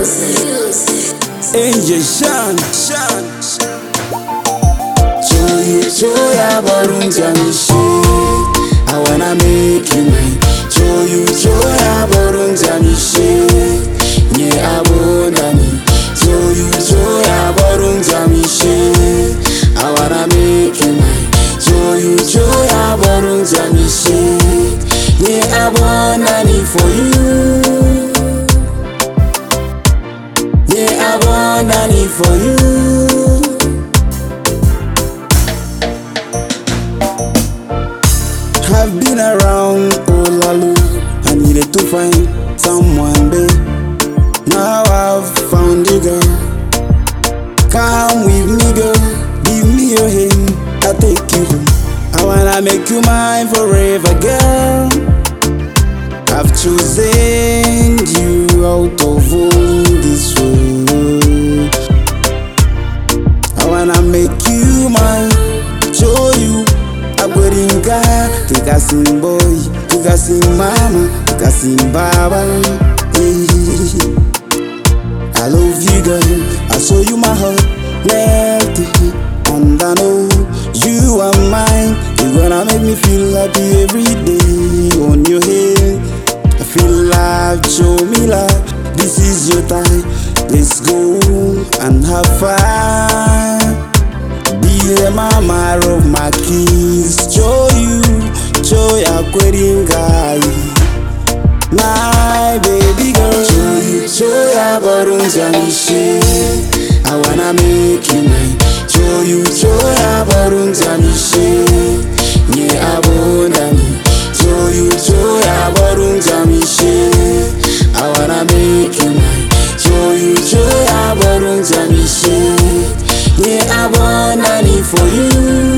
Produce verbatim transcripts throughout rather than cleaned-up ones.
Angel Sean, Sean. Joy, joy, aborunja mishi. I wanna make you mine. Joy, joy, aborunja mishi. Nye abondani. Joy, joy, aborunja mishi. I wanna make you mine. Joy, joy, aborunja mishi. Nye abondani for you. Nye abondani for you. I've been around all alone. I needed to find someone, babe. Now I've found you, girl. Come with me, girl. Give me your hand, I'll take you home. I wanna make you mine forever, girl. I've chosen you out of all this world. I wanna make you mine, show you. Agweringa, tukasim boy, tukasim mama, tukasim baba. Hey. I love you, girl. I show you my heart, melting, and I know you are mine. You're gonna make me feel happy every day. On your head, I feel love, show me love. This is your time. Let's go and have fun. Be the mama of my kids. Show you, show ya kweringa. My baby girl. Show you, show ya borunja mishi. I wanna make you mine. Show you, show ya borunja mishi. Nye abondani. Show you, show ya borunja mishi. I wanna make you mine. Show you, show ya borunja mishi. Nye abondani for you.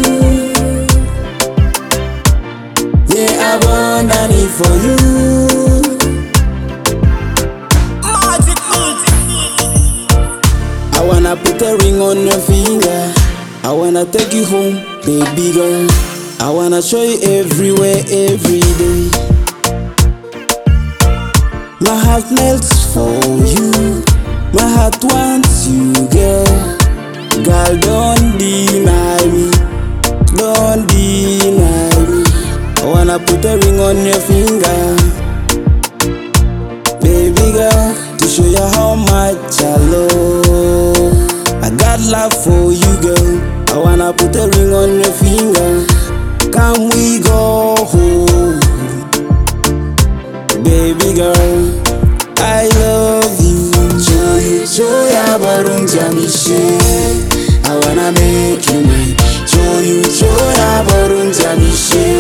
Nye abondani for you. I wanna put a ring on your finger. I wanna take you home, baby girl. I wanna show you everywhere, every day. My heart melts for you. My heart wants you, girl. Girl, don't deny me. Don't deny me. I wanna put a ring on your finger, baby girl, to show you how much I love. I got love for you, girl. I wanna put a ring on your finger. Can we go home, baby girl? I love you. Joy, joy, aborunja mishi. I wanna make you mine. Joy, joy, aborunja mishi.